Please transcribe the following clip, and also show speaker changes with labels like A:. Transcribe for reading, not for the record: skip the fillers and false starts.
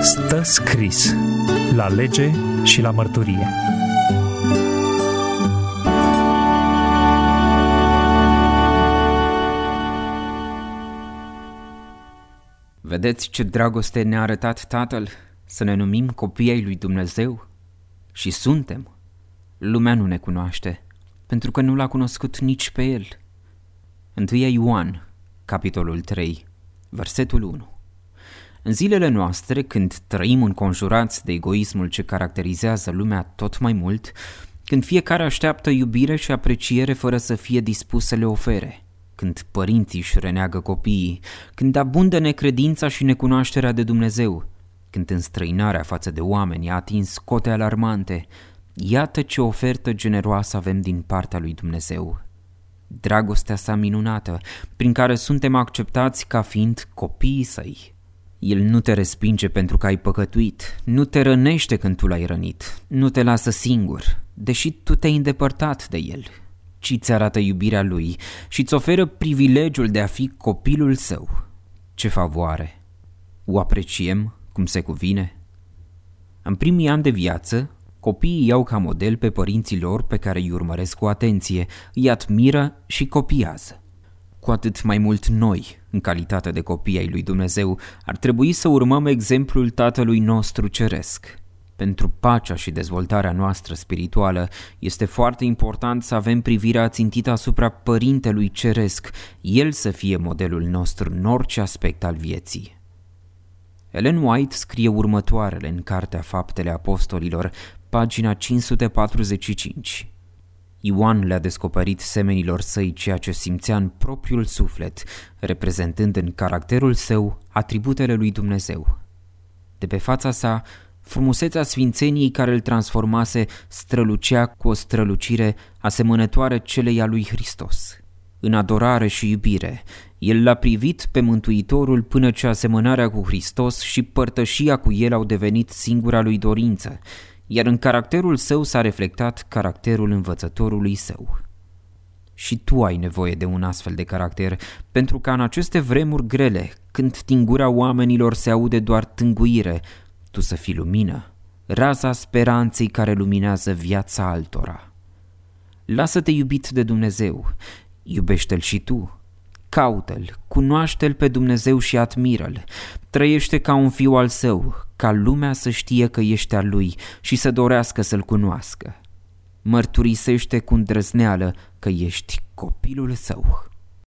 A: Stă scris la lege și la mărturie.
B: Vedeți ce dragoste ne-a arătat Tatăl să ne numim copii ai lui Dumnezeu? Și suntem. Lumea nu ne cunoaște, pentru că nu l-a cunoscut nici pe El. 1 Ioan, capitolul 3, versetul 1. În zilele noastre, când trăim înconjurați de egoismul ce caracterizează lumea tot mai mult, când fiecare așteaptă iubire și apreciere fără să fie dispus să le ofere, când părinții își reneagă copiii, când abundă necredința și necunoașterea de Dumnezeu, când înstrăinarea față de oameni a atins cote alarmante, iată ce ofertă generoasă avem din partea lui Dumnezeu. Dragostea sa minunată, prin care suntem acceptați ca fiind copiii săi. El nu te respinge pentru că ai păcătuit, nu te rănește când tu l-ai rănit, nu te lasă singur, deși tu te-ai îndepărtat de el, ci îți arată iubirea lui și îți oferă privilegiul de a fi copilul său. Ce favoare! O apreciem cum se cuvine? În primii ani de viață, copiii iau ca model pe părinții lor pe care îi urmăresc cu atenție, îi admiră și copiază. Cu atât mai mult noi, în calitate de copii ai lui Dumnezeu, ar trebui să urmăm exemplul Tatălui nostru ceresc. Pentru pacea și dezvoltarea noastră spirituală, este foarte important să avem privirea țintită asupra Părintelui Ceresc, El să fie modelul nostru în orice aspect al vieții. Ellen White scrie următoarele în Cartea Faptele Apostolilor, pagina 545. Ioan le-a descoperit semenilor săi ceea ce simțea în propriul suflet, reprezentând în caracterul său atributele lui Dumnezeu. De pe fața sa, frumusețea sfințeniei care îl transformase strălucea cu o strălucire asemănătoare celei a lui Hristos. În adorare și iubire, el l-a privit pe Mântuitorul până ce asemănarea cu Hristos și părtășia cu el au devenit singura lui dorință, iar în caracterul său s-a reflectat caracterul învățătorului său. Și tu ai nevoie de un astfel de caracter, pentru că în aceste vremuri grele, când din gura oamenilor se aude doar tânguire, tu să fii lumină, raza speranței care luminează viața altora. Lasă-te iubit de Dumnezeu, iubește-L și tu, caută-L, cunoaște-L pe Dumnezeu și admiră-L, trăiește ca un fiu al Său, ca lumea să știe că ești al Lui și să dorească să-L cunoască. Mărturisește cu îndrăzneală că ești copilul Său.